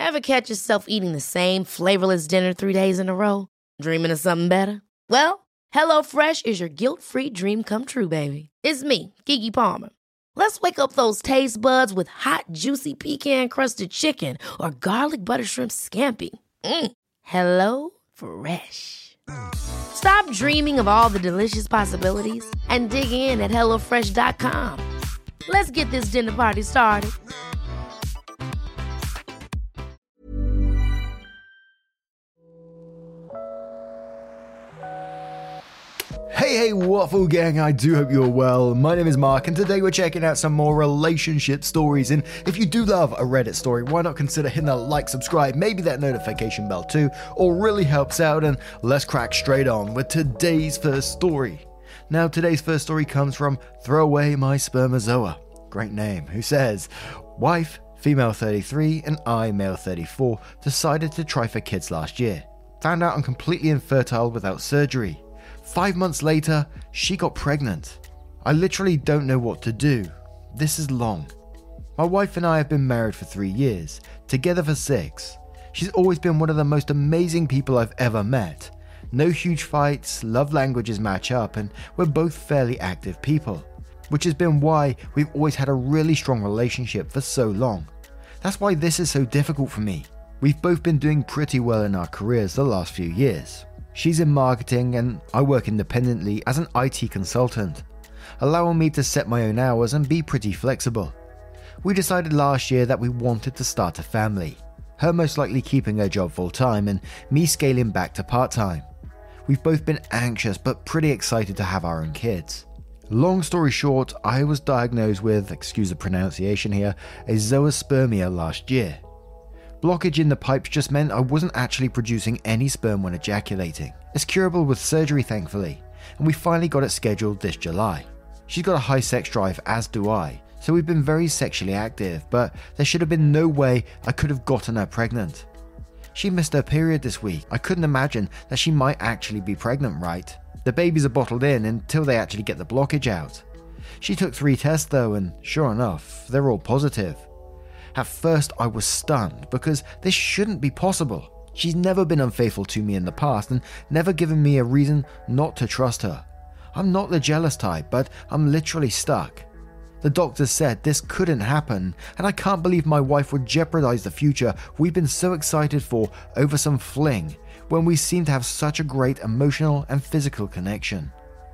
Ever catch yourself eating the same flavorless dinner 3 days in a row? Dreaming of something better? Well, HelloFresh is your guilt-free dream come true, baby. It's me, Keke Palmer. Let's wake up those taste buds with hot, juicy pecan-crusted chicken or garlic butter shrimp scampi. Hello Fresh. Stop dreaming of all the delicious possibilities and dig in at HelloFresh.com. Let's get this dinner party started. Hey Waffle Gang, I do hope you're well. My name is Mark and today we're checking out some more relationship stories, and if you do love a Reddit story, why not consider hitting that like, subscribe, maybe that notification bell too, or really helps out, and let's crack straight on with today's first story. Now today's first story comes from Throw Away My Spermazoa, great name, who says, wife, female 33 and I, male 34, decided to try for kids last year. Found out I'm completely infertile without surgery. 5 months later, she got pregnant. I literally don't know what to do. This is long. My wife and I have been married for 3 years, together for 6. She's always been one of the most amazing people I've ever met. No huge fights, love languages match up, and we're both fairly active people, which has been why we've always had a really strong relationship for so long. That's why this is so difficult for me. We've both been doing pretty well in our careers the last few years. She's in marketing and I work independently as an IT consultant, allowing me to set my own hours and be pretty flexible. We decided last year that we wanted to start a family, her most likely keeping her job full-time and me scaling back to part-time. We've both been anxious but pretty excited to have our own kids. Long story short, I was diagnosed with, excuse the pronunciation here, a zoospermia last year. Blockage in the pipes just meant I wasn't actually producing any sperm when ejaculating. It's curable with surgery thankfully, and we finally got it scheduled this July. She's got a high sex drive, as do I, so we've been very sexually active, but there should have been no way I could have gotten her pregnant. She missed her period this week. I couldn't imagine that she might actually be pregnant, right? The babies are bottled in until they actually get the blockage out. She took 3 tests though, and sure enough, they're all positive. At first I was stunned because this shouldn't be possible. She's never been unfaithful to me in the past and never given me a reason not to trust her. I'm not the jealous type, but I'm literally stuck. The doctors said this couldn't happen, and I can't believe my wife would jeopardize the future we've been so excited for over some fling when we seem to have such a great emotional and physical connection.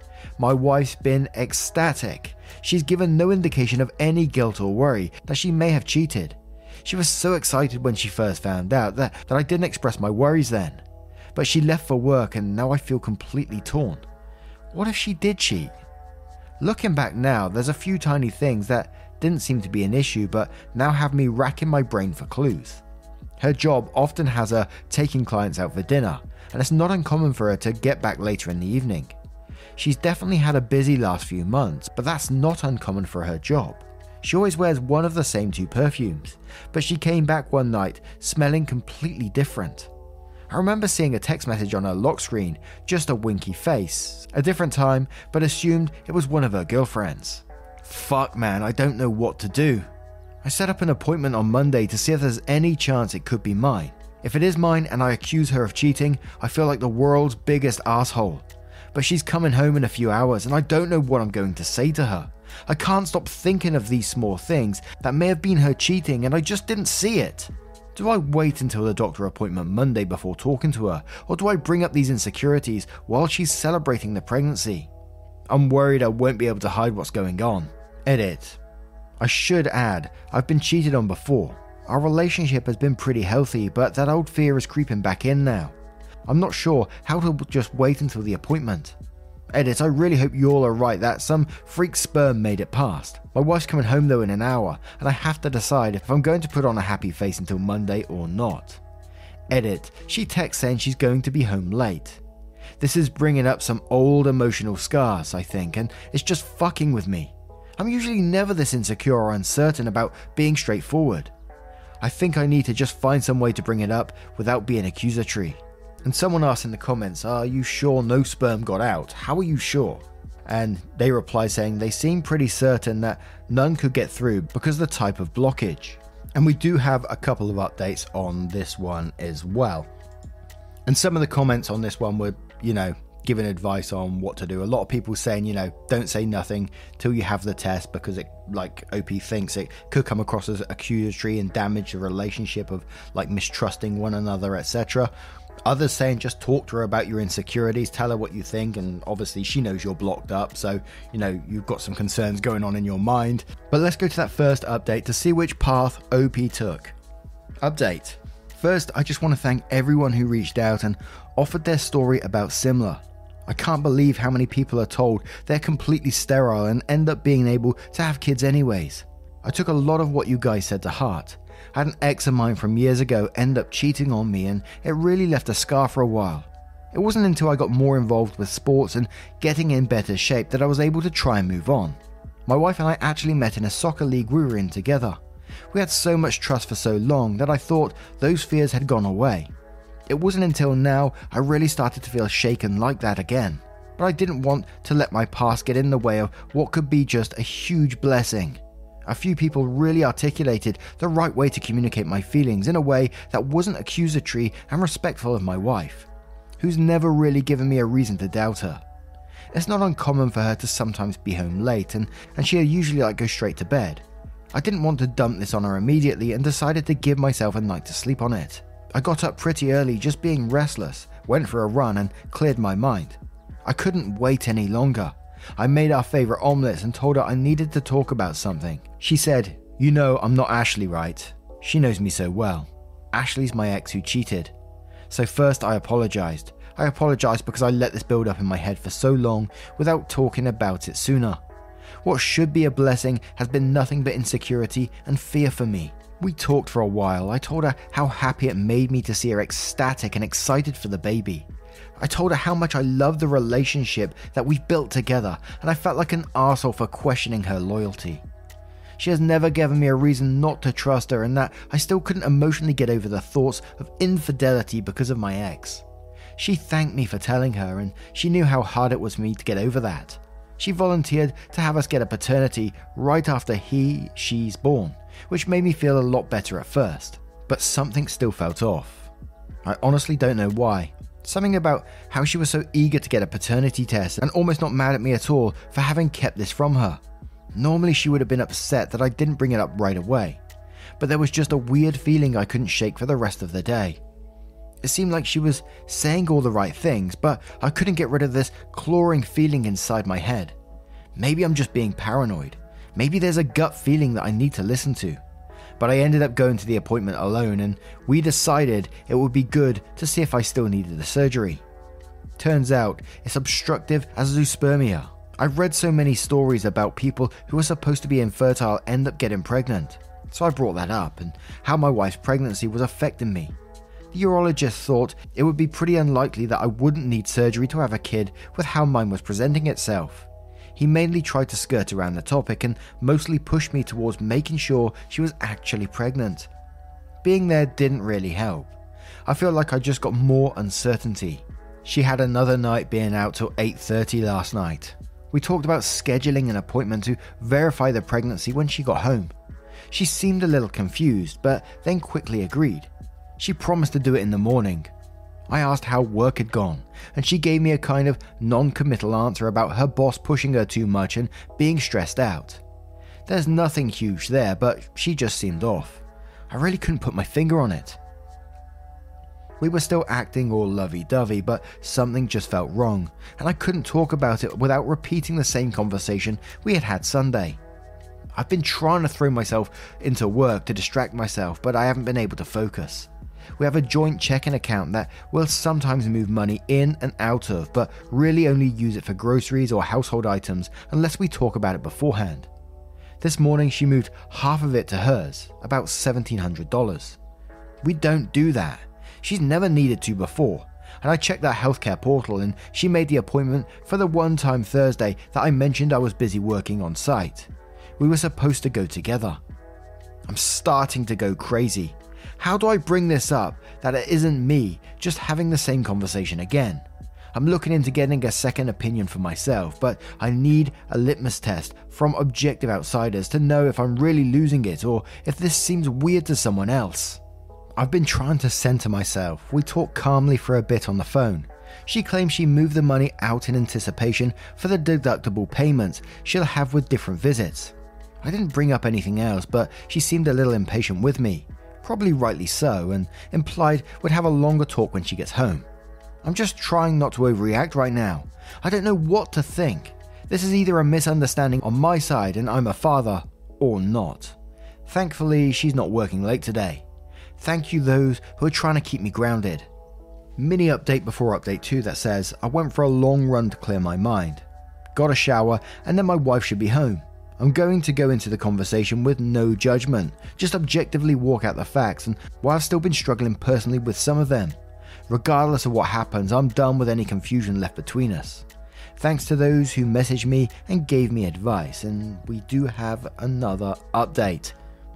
My wife's been ecstatic. She's given no indication of any guilt or worry that she may have cheated. She was so excited when she first found out that I didn't express my worries then. But she left for work and now I feel completely torn. What if she did cheat? Looking back now, there's a few tiny things that didn't seem to be an issue but now have me racking my brain for clues. Her job often has her taking clients out for dinner, and it's not uncommon for her to get back later in the evening. She's definitely had a busy last few months, but that's not uncommon for her job. She always wears one of the same 2 perfumes, but she came back one night smelling completely different. I remember seeing a text message on her lock screen, just a winky face, a different time, but assumed it was one of her girlfriends. Fuck man, I don't know what to do. I set up an appointment on Monday to see if there's any chance it could be mine. If it is mine and I accuse her of cheating, I feel like the world's biggest asshole. But she's coming home in a few hours and I don't know what I'm going to say to her. I can't stop thinking of these small things that may have been her cheating and I just didn't see it. Do I wait until the doctor appointment Monday before talking to her, or do I bring up these insecurities while she's celebrating the pregnancy? I'm worried I won't be able to hide what's going on. Edit. I should add, I've been cheated on before. Our relationship has been pretty healthy, but that old fear is creeping back in now. I'm not sure how to just wait until the appointment. Edit, I really hope you all are right that some freak sperm made it past. My wife's coming home though in an hour, and I have to decide if I'm going to put on a happy face until Monday or not. Edit, she texts saying she's going to be home late. This is bringing up some old emotional scars, I think, and it's just fucking with me. I'm usually never this insecure or uncertain about being straightforward. I think I need to just find some way to bring it up without being accusatory. And someone asked in the comments, are you sure no sperm got out? How are you sure? And they replied saying they seem pretty certain that none could get through because of the type of blockage. And we do have a couple of updates on this one as well. And some of the comments on this one were, giving advice on what to do. A lot of people saying, don't say nothing till you have the test because it, like OP thinks, it could come across as accusatory and damage the relationship of mistrusting one another, etc. Others saying just talk to her about your insecurities, tell her what you think, and obviously she knows you're blocked up, so you've got some concerns going on in your mind. But let's go to that first update to see which path OP took. Update. First, I just want to thank everyone who reached out and offered their story about Simla. I can't believe how many people are told they're completely sterile and end up being able to have kids anyways. I took a lot of what you guys said to heart. I had an ex of mine from years ago end up cheating on me, and it really left a scar for a while. It wasn't until I got more involved with sports and getting in better shape that I was able to try and move on. My wife and I actually met in a soccer league we were in together. We had so much trust for so long that I thought those fears had gone away. It wasn't until now I really started to feel shaken like that again, but I didn't want to let my past get in the way of what could be just a huge blessing. A few people really articulated the right way to communicate my feelings in a way that wasn't accusatory and respectful of my wife, who's never really given me a reason to doubt her. It's not uncommon for her to sometimes be home late, and she'd usually go straight to bed. I didn't want to dump this on her immediately and decided to give myself a night to sleep on it. I got up pretty early just being restless, went for a run and cleared my mind. I couldn't wait any longer. I made our favourite omelettes and told her I needed to talk about something. She said, I'm not Ashley, right? She knows me so well. Ashley's my ex who cheated. So first I apologised. I apologised because I let this build up in my head for so long without talking about it sooner. What should be a blessing has been nothing but insecurity and fear for me. We talked for a while. I told her how happy it made me to see her ecstatic and excited for the baby. I told her how much I loved the relationship that we've built together, and I felt like an arsehole for questioning her loyalty. She has never given me a reason not to trust her, and that I still couldn't emotionally get over the thoughts of infidelity because of my ex. She thanked me for telling her, and she knew how hard it was for me to get over that. She volunteered to have us get a paternity right after she's born, which made me feel a lot better at first, but something still felt off. I honestly don't know why. Something about how she was so eager to get a paternity test and almost not mad at me at all for having kept this from her. Normally she would have been upset that I didn't bring it up right away, but there was just a weird feeling I couldn't shake for the rest of the day. It seemed like she was saying all the right things, but I couldn't get rid of this clawing feeling inside my head. Maybe I'm just being paranoid. Maybe there's a gut feeling that I need to listen to. But I ended up going to the appointment alone, and we decided it would be good to see if I still needed the surgery. Turns out it's obstructive azoospermia. I've read so many stories about people who are supposed to be infertile end up getting pregnant. So I brought that up and how my wife's pregnancy was affecting me. The urologist thought it would be pretty unlikely that I wouldn't need surgery to have a kid with how mine was presenting itself. He mainly tried to skirt around the topic and mostly pushed me towards making sure she was actually pregnant. Being there didn't really help. I feel like I just got more uncertainty. She had another night being out till 8:30 last night. We talked about scheduling an appointment to verify the pregnancy when she got home. She seemed a little confused, but then quickly agreed. She promised to do it in the morning. I asked how work had gone, and she gave me a kind of non-committal answer about her boss pushing her too much and being stressed out. There's nothing huge there, but she just seemed off. I really couldn't put my finger on it. We were still acting all lovey-dovey, but something just felt wrong, and I couldn't talk about it without repeating the same conversation we had had Sunday. I've been trying to throw myself into work to distract myself, but I haven't been able to focus. We have a joint checking account that we'll sometimes move money in and out of, but really only use it for groceries or household items unless we talk about it beforehand. This morning she moved half of it to hers, about $1,700. We don't do that. She's never needed to before, and I checked that healthcare portal and she made the appointment for the one time Thursday that I mentioned I was busy working on site. We were supposed to go together. I'm starting to go crazy. How do I bring this up that it isn't me just having the same conversation again? I'm looking into getting a second opinion for myself, but I need a litmus test from objective outsiders to know if I'm really losing it or if this seems weird to someone else. I've been trying to center myself. We talked calmly for a bit on the phone. She claims she moved the money out in anticipation for the deductible payments she'll have with different visits. I didn't bring up anything else, but she seemed a little impatient with me, probably rightly so, and implied we'd have a longer talk when she gets home. I'm just trying not to overreact right now. I don't know what to think. This is either a misunderstanding on my side and I'm a father, or not. Thankfully, she's not working late today. Thank you those who are trying to keep me grounded. Mini update before update 2 that says I went for a long run to clear my mind. Got a shower and then my wife should be home. I'm going to go into the conversation with no judgment, just objectively walk out the facts, and while I've still been struggling personally with some of them, regardless of what happens, I'm done with any confusion left between us. Thanks to those who messaged me and gave me advice, and we do have another update.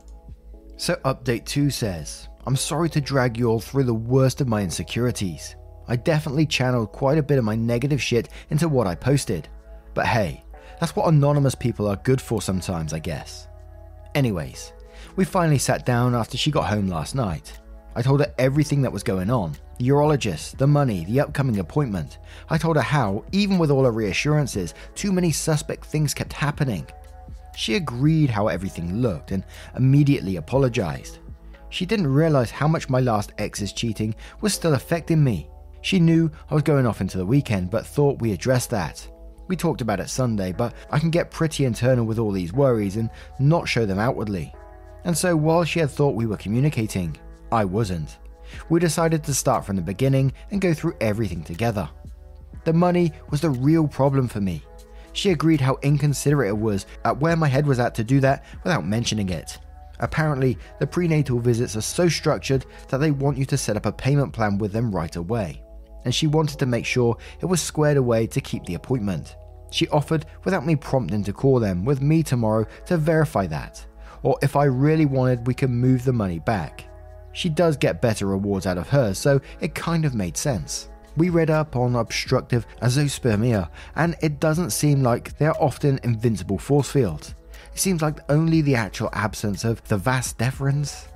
So update 2 says, I'm sorry to drag you all through the worst of my insecurities. I definitely channeled quite a bit of my negative shit into what I posted. But hey, that's what anonymous people are good for sometimes, I guess. Anyways, we finally sat down after she got home last night. I told her everything that was going on. The urologist, the money, the upcoming appointment. I told her how, even with all her reassurances, too many suspect things kept happening. She agreed how everything looked and immediately apologized. She didn't realize how much my last ex's cheating was still affecting me. She knew I was going off into the weekend, but thought we addressed that. We talked about it Sunday, but I can get pretty internal with all these worries and not show them outwardly. And so while she had thought we were communicating, I wasn't. We decided to start from the beginning and go through everything together. The money was the real problem for me. She agreed how inconsiderate it was at where my head was at to do that without mentioning it. Apparently, the prenatal visits are so structured that they want you to set up a payment plan with them right away. And she wanted to make sure it was squared away to keep the appointment. She offered without me prompting to call them with me tomorrow to verify that. Or if I really wanted, we could move the money back. She does get better rewards out of hers, so it kind of made sense. We read up on obstructive azoospermia, and it doesn't seem like they are often invincible force fields. It seems like only the actual absence of the vas deferens,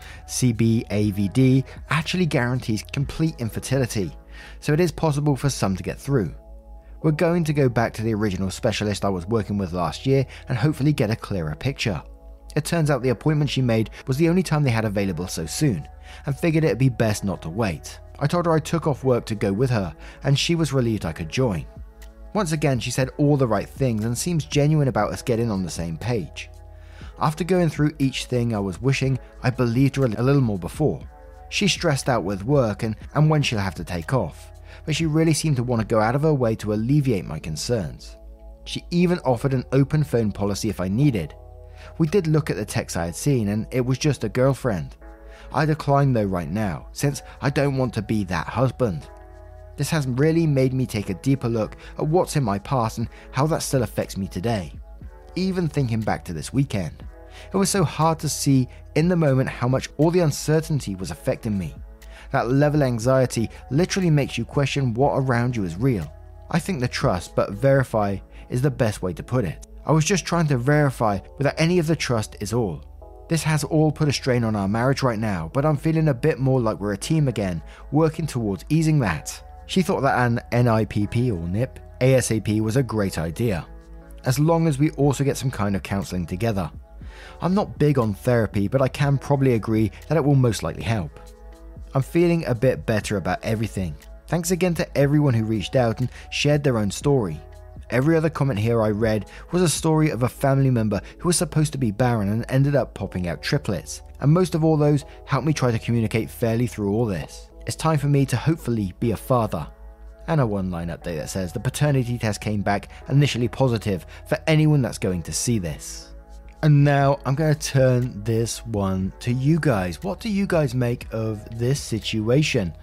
CBAVD, actually guarantees complete infertility, so it is possible for some to get through. We're going to go back to the original specialist I was working with last year and hopefully get a clearer picture. It turns out the appointment she made was the only time they had available so soon, and figured it'd be best not to wait. I told her I took off work to go with her, and she was relieved I could join. Once again, she said all the right things and seems genuine about us getting on the same page. After going through each thing I was wishing I believed her a little more before. She's stressed out with work and when she'll have to take off, but she really seemed to want to go out of her way to alleviate my concerns. She even offered an open phone policy if I needed. We did look at the text I had seen and it was just a girlfriend. I declined though right now, since I don't want to be that husband. This has really made me take a deeper look at what's in my past and how that still affects me today. Even thinking back to this weekend, it was so hard to see in the moment how much all the uncertainty was affecting me. That level of anxiety literally makes you question what around you is real. I think the trust but verify is the best way to put it. I was just trying to verify without any of the trust is all. This has all put a strain on our marriage right now, but I'm feeling a bit more like we're a team again, working towards easing that. She thought that an NIPP or NIP ASAP was a great idea, as long as we also get some kind of counselling together. I'm not big on therapy, but I can probably agree that it will most likely help. I'm feeling a bit better about everything. Thanks again to everyone who reached out and shared their own story. Every other comment here I read was a story of a family member who was supposed to be barren and ended up popping out triplets, and most of all those helped me try to communicate fairly through all this. It's time for me to hopefully be a father. And a one-line update that says the paternity test came back initially positive for anyone that's going to see this. And now I'm going to turn this one to you guys. What do you guys make of this situation?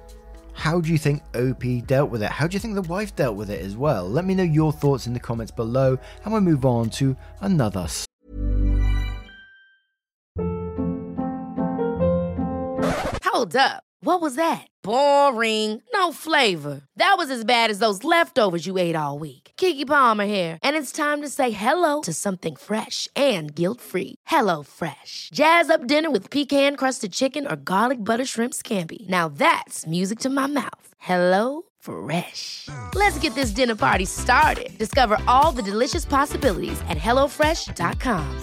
How do you think OP dealt with it? How do you think the wife dealt with it as well? Let me know your thoughts in the comments below, and we'll move on to another. Hold up. What was that? Boring. No flavor. That was as bad as those leftovers you ate all week. Keke Palmer here, and it's time to say hello to something fresh and guilt-free. Hello Fresh. Jazz up dinner with pecan-crusted chicken or garlic butter shrimp scampi. Now that's music to my mouth. Hello Fresh. Let's get this dinner party started. Discover all the delicious possibilities at hellofresh.com.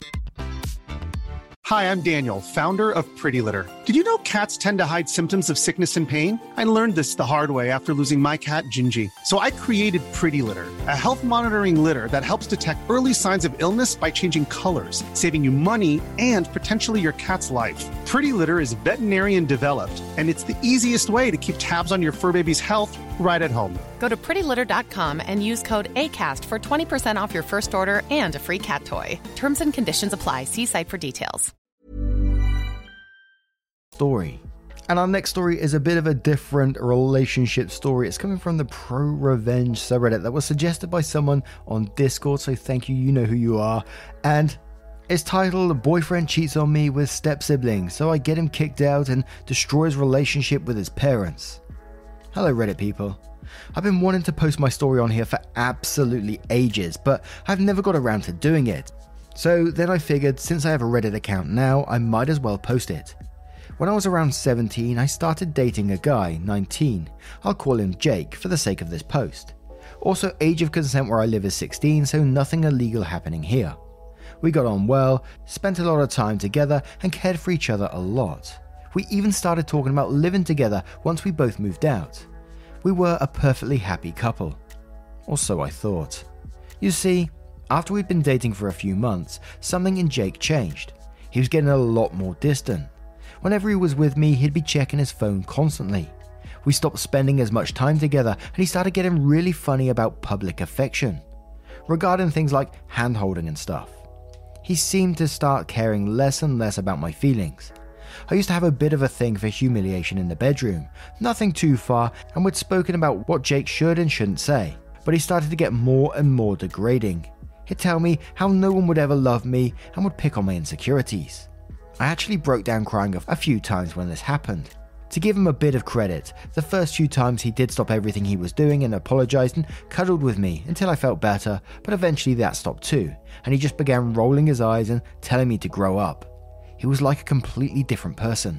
Hi, I'm Daniel, founder of Pretty Litter. Did you know cats tend to hide symptoms of sickness and pain? I learned this the hard way after losing my cat, Gingy. So I created Pretty Litter, a health monitoring litter that helps detect early signs of illness by changing colors, saving you money and potentially your cat's life. Pretty Litter is veterinarian developed, and it's the easiest way to keep tabs on your fur baby's health right at home. Go to prettylitter.com and use code ACAST for 20% off your first order and a free cat toy. Terms and conditions apply. See site for details. Story. And our next story is a bit of a different relationship story. It's coming from the Pro Revenge subreddit that was suggested by someone on Discord, so thank you, you know who you are. And it's titled, Boyfriend Cheats on Me with Step Siblings, so I get him kicked out and destroy his relationship with his parents. Hello Reddit people. I've been wanting to post my story on here for absolutely ages, but I've never got around to doing it. So then I figured, since I have a Reddit account now, I might as well post it. When I was around 17, I started dating a guy, 19. I'll call him Jake for the sake of this post. Also, age of consent where I live is 16, so nothing illegal happening here. We got on well, spent a lot of time together, and cared for each other a lot. We even started talking about living together once we both moved out. We were a perfectly happy couple. Or so I thought. You see, after we'd been dating for a few months, something in Jake changed. He was getting a lot more distant. Whenever he was with me, he'd be checking his phone constantly. We stopped spending as much time together, and he started getting really funny about public affection, regarding things like hand-holding and stuff. He seemed to start caring less and less about my feelings. I used to have a bit of a thing for humiliation in the bedroom, nothing too far, and we'd spoken about what Jake should and shouldn't say, but he started to get more and more degrading. He'd tell me how no one would ever love me and would pick on my insecurities. I actually broke down crying a few times when this happened. To give him a bit of credit, the first few times he did stop everything he was doing and apologized and cuddled with me until I felt better, but eventually that stopped too, and he just began rolling his eyes and telling me to grow up. He was like a completely different person.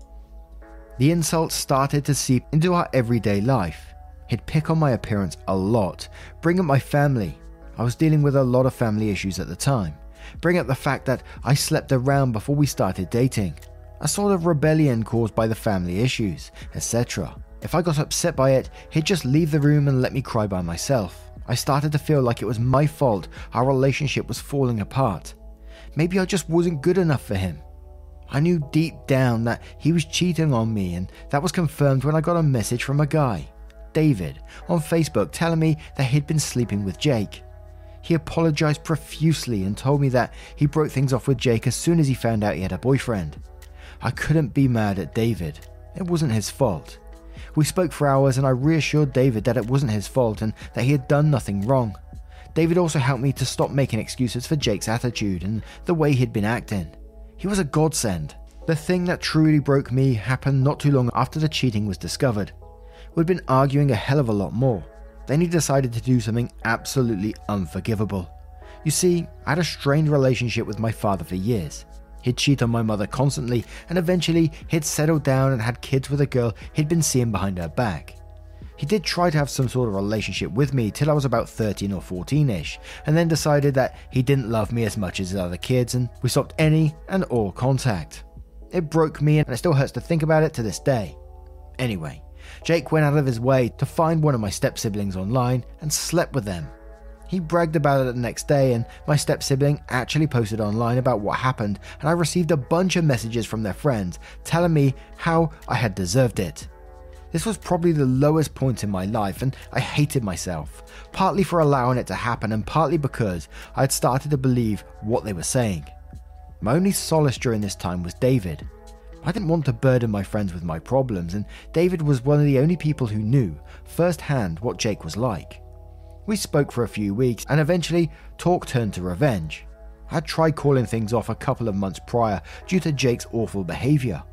The insults started to seep into our everyday life. He'd pick on my appearance a lot, bring up my family. I was dealing with a lot of family issues at the time. Bring up the fact that I slept around before we started dating. A sort of rebellion caused by the family issues, etc. If I got upset by it, he'd just leave the room and let me cry by myself. I started to feel like it was my fault our relationship was falling apart. Maybe I just wasn't good enough for him. I knew deep down that he was cheating on me, and that was confirmed when I got a message from a guy, David, on Facebook telling me that he'd been sleeping with Jake. He apologized profusely and told me that he broke things off with Jake as soon as he found out he had a boyfriend. I couldn't be mad at David. It wasn't his fault. We spoke for hours and I reassured David that it wasn't his fault and that he had done nothing wrong. David also helped me to stop making excuses for Jake's attitude and the way he'd been acting. He was a godsend. The thing that truly broke me happened not too long after the cheating was discovered. We'd been arguing a hell of a lot more. Then he decided to do something absolutely unforgivable. You see, I had a strained relationship with my father for years. He'd cheat on my mother constantly, and eventually he'd settled down and had kids with a girl he'd been seeing behind her back. He did try to have some sort of relationship with me till I was about 13 or 14ish, and then decided that he didn't love me as much as his other kids, and we stopped any and all contact. It broke me, and it still hurts to think about it to this day. Anyway, Jake went out of his way to find one of my step-siblings online and slept with them. He bragged about it the next day, and my step-sibling actually posted online about what happened, and I received a bunch of messages from their friends telling me how I had deserved it. This was probably the lowest point in my life, and I hated myself, partly for allowing it to happen and partly because I had started to believe what they were saying. My only solace during this time was David. I didn't want to burden my friends with my problems, and David was one of the only people who knew firsthand what Jake was like. We spoke for a few weeks, and eventually talk turned to revenge. I'd tried calling things off a couple of months prior due to Jake's awful behaviour,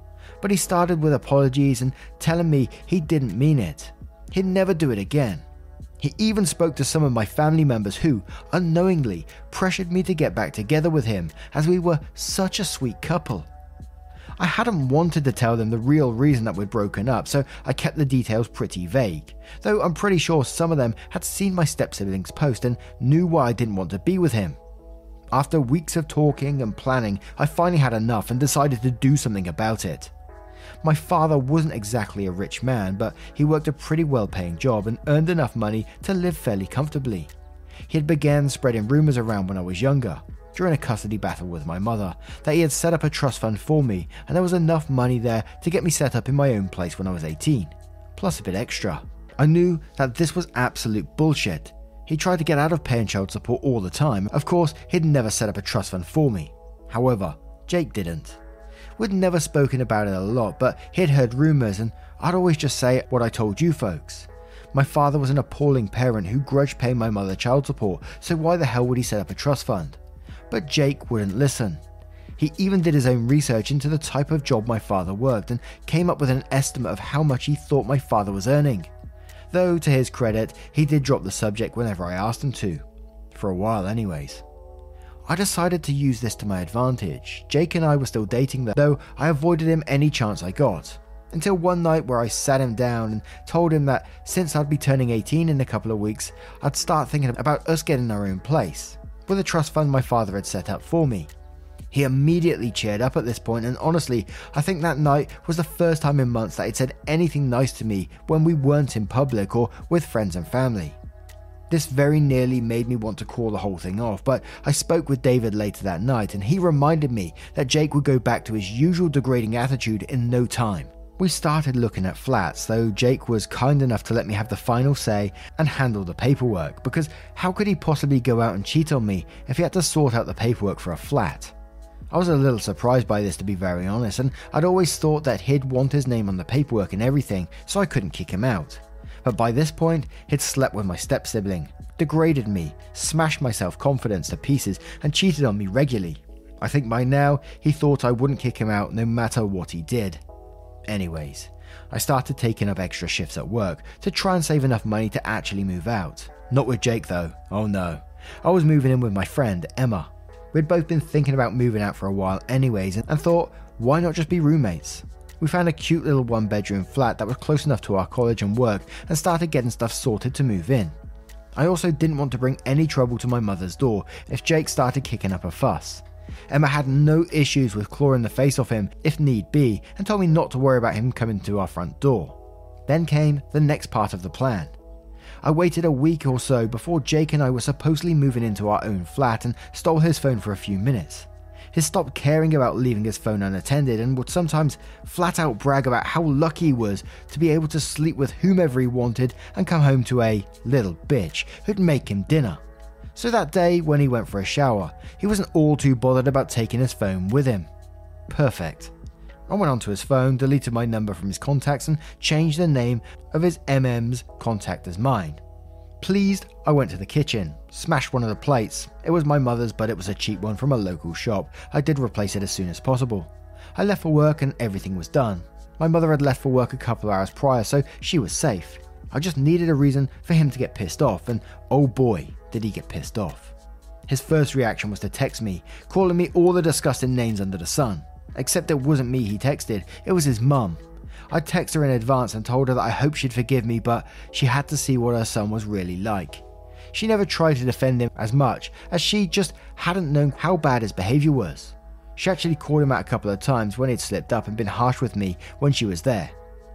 but he started with apologies and telling me he didn't mean it. He'd never do it again. He even spoke to some of my family members who, unknowingly, pressured me to get back together with him as we were such a sweet couple. I hadn't wanted to tell them the real reason that we'd broken up, so I kept the details pretty vague, though I'm pretty sure some of them had seen my step-sibling's post and knew why I didn't want to be with him. After weeks of talking and planning, I finally had enough and decided to do something about it. My father wasn't exactly a rich man, but he worked a pretty well-paying job and earned enough money to live fairly comfortably. He had began spreading rumours around when I was younger, during a custody battle with my mother, that he had set up a trust fund for me and there was enough money there to get me set up in my own place when I was 18, plus a bit extra. I knew that this was absolute bullshit. He tried to get out of paying child support all the time. Of course, he'd never set up a trust fund for me. However, Jake didn't. We'd never spoken about it a lot, but he'd heard rumours and I'd always just say what I told you folks. My father was an appalling parent who grudged paying my mother child support, so why the hell would he set up a trust fund? But Jake wouldn't listen. He even did his own research into the type of job my father worked and came up with an estimate of how much he thought my father was earning. Though, to his credit, he did drop the subject whenever I asked him to. For a while anyways. I decided to use this to my advantage. Jake and I were still dating though I avoided him any chance I got. Until one night where I sat him down and told him that since I'd be turning 18 in a couple of weeks, I'd start thinking about us getting our own place, with a trust fund my father had set up for me. He immediately cheered up at this point, and honestly, I think that night was the first time in months that he'd said anything nice to me when we weren't in public or with friends and family. This very nearly made me want to call the whole thing off, but I spoke with David later that night and he reminded me that Jake would go back to his usual degrading attitude in no time. We started looking at flats, though Jake was kind enough to let me have the final say and handle the paperwork, because how could he possibly go out and cheat on me if he had to sort out the paperwork for a flat? I was a little surprised by this, to be very honest, and I'd always thought that he'd want his name on the paperwork and everything, so I couldn't kick him out. But by this point, he'd slept with my step-sibling, degraded me, smashed my self-confidence to pieces, and cheated on me regularly. I think by now, he thought I wouldn't kick him out no matter what he did. Anyways, I started taking up extra shifts at work to try and save enough money to actually move out. Not with Jake though, oh no. I was moving in with my friend, Emma. We'd both been thinking about moving out for a while anyways and thought, why not just be roommates? We found a cute little one-bedroom flat that was close enough to our college and work and started getting stuff sorted to move in. I also didn't want to bring any trouble to my mother's door if Jake started kicking up a fuss. Emma had no issues with clawing the face off him if need be and told me not to worry about him coming to our front door. Then came the next part of the plan. I waited a week or so before Jake and I were supposedly moving into our own flat and stole his phone for a few minutes. He stopped caring about leaving his phone unattended and would sometimes flat out brag about how lucky he was to be able to sleep with whomever he wanted and come home to a little bitch who'd make him dinner. So that day, when he went for a shower, he wasn't all too bothered about taking his phone with him. Perfect. I went onto his phone, deleted my number from his contacts, and changed the name of his MM's contact as mine. Pleased, I went to the kitchen, smashed one of the plates. It was my mother's, but it was a cheap one from a local shop. I did replace it as soon as possible. I left for work and everything was done. My mother had left for work a couple of hours prior, so she was safe. I just needed a reason for him to get pissed off, and oh boy, did he get pissed off. His first reaction was to text me, calling me all the disgusting names under the sun. Except it wasn't me he texted, it was his mum. I texted her in advance and told her that I hoped she'd forgive me, but she had to see what her son was really like. She never tried to defend him as much, as she just hadn't known how bad his behaviour was. She actually called him out a couple of times when he'd slipped up and been harsh with me when she was there.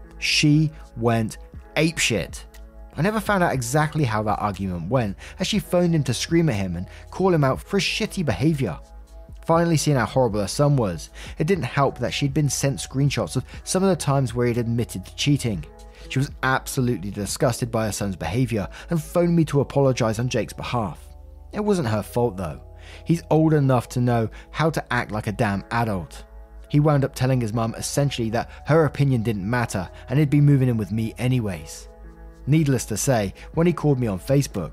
She went apeshit. I never found out exactly how that argument went, as she phoned him to scream at him and call him out for his shitty behaviour. Finally seeing how horrible her son was, it didn't help that she'd been sent screenshots of some of the times where he'd admitted to cheating. She was absolutely disgusted by her son's behaviour and phoned me to apologise on Jake's behalf. It wasn't her fault though. He's old enough to know how to act like a damn adult. He wound up telling his mum essentially that her opinion didn't matter and he'd be moving in with me anyways. Needless to say, when he called me on Facebook,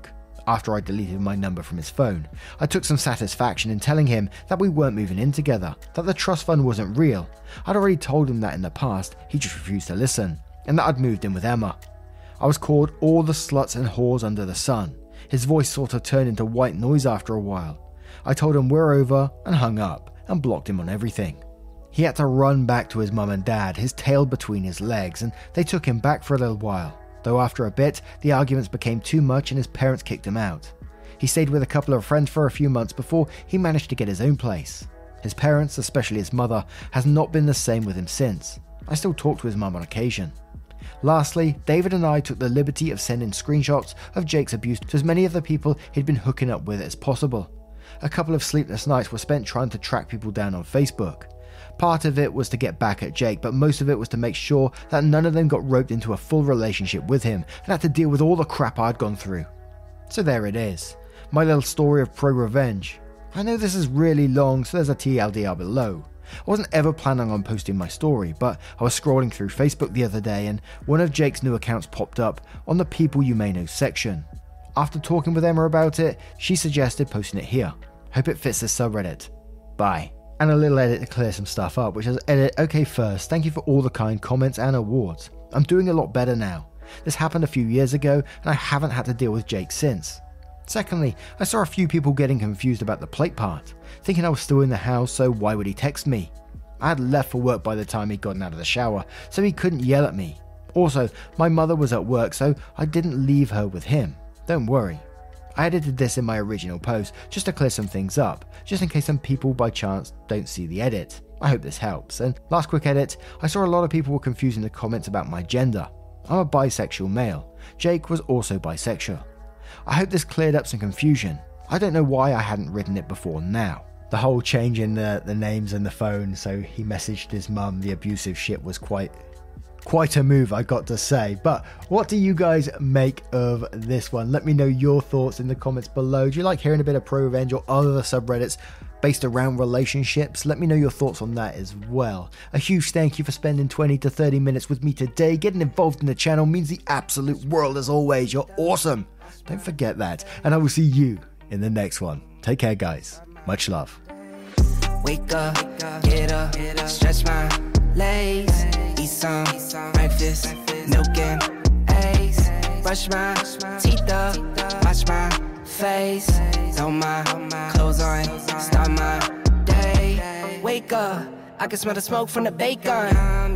After I deleted my number from his phone, I took some satisfaction in telling him that we weren't moving in together, that the trust fund wasn't real. I'd already told him that in the past, he just refused to listen, and that I'd moved in with Emma. I was called all the sluts and whores under the sun. His voice sort of turned into white noise after a while. I told him we're over and hung up and blocked him on everything. He had to run back to his mum and dad, his tail between his legs, and they took him back for a little while. Though after a bit, the arguments became too much and his parents kicked him out. He stayed with a couple of friends for a few months before he managed to get his own place. His parents, especially his mother, has not been the same with him since. I still talk to his mum on occasion. Lastly, David and I took the liberty of sending screenshots of Jake's abuse to as many of the people he'd been hooking up with as possible. A couple of sleepless nights were spent trying to track people down on Facebook. Part of it was to get back at Jake, but most of it was to make sure that none of them got roped into a full relationship with him and had to deal with all the crap I'd gone through. So there it is, my little story of pro-revenge. I know this is really long, so there's a TLDR below. I wasn't ever planning on posting my story, but I was scrolling through Facebook the other day and one of Jake's new accounts popped up on the People You May Know section. After talking with Emma about it, she suggested posting it here. Hope it fits this subreddit. Bye. And a little edit to clear some stuff up, which is edit. Okay, first, thank you for all the kind comments and awards. I'm doing a lot better now. This happened a few years ago and I haven't had to deal with Jake since. Secondly, I saw a few people getting confused about the plate part, thinking I was still in the house, so why would he text me? I had left for work by the time he'd gotten out of the shower, so he couldn't yell at me. Also, my mother was at work, so I didn't leave her with him. Don't worry. I edited this in my original post just to clear some things up, just in case some people by chance don't see the edit. I hope this helps. And last quick edit, I saw a lot of people were confusing the comments about my gender. I'm a bisexual male. Jake was also bisexual. I hope this cleared up some confusion. I don't know why I hadn't written it before now. The whole change in the names and the phone, so he messaged his mum, the abusive shit was quite a move, I got to say. But what do you guys make of this one? Let me know your thoughts in the comments below. Do you like hearing a bit of pro-revenge or other subreddits based around relationships? Let me know your thoughts on that as well. A huge thank you for spending 20 to 30 minutes with me today. Getting involved in the channel means the absolute world as always. You're awesome. Don't forget that. And I will see you in the next one. Take care, guys. Much love. Wake up, get up, stretch my legs, eat some breakfast, milk and eggs, brush my teeth up, wash my face, throw my clothes on, start my day. Wake up, I can smell the smoke from the bacon.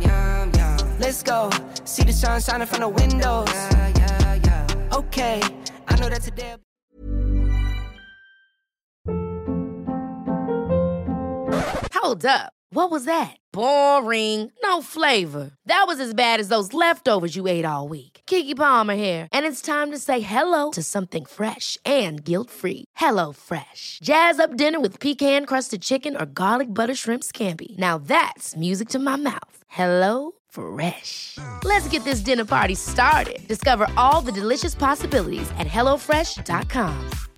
Let's go, see the sun shining from the windows. Okay, I know that today. Hold up. What was that? Boring. No flavor. That was as bad as those leftovers you ate all week. Keke Palmer here, and it's time to say hello to something fresh and guilt-free. Hello Fresh. Jazz up dinner with pecan-crusted chicken or garlic butter shrimp scampi. Now that's music to my mouth. Hello Fresh. Let's get this dinner party started. Discover all the delicious possibilities at HelloFresh.com.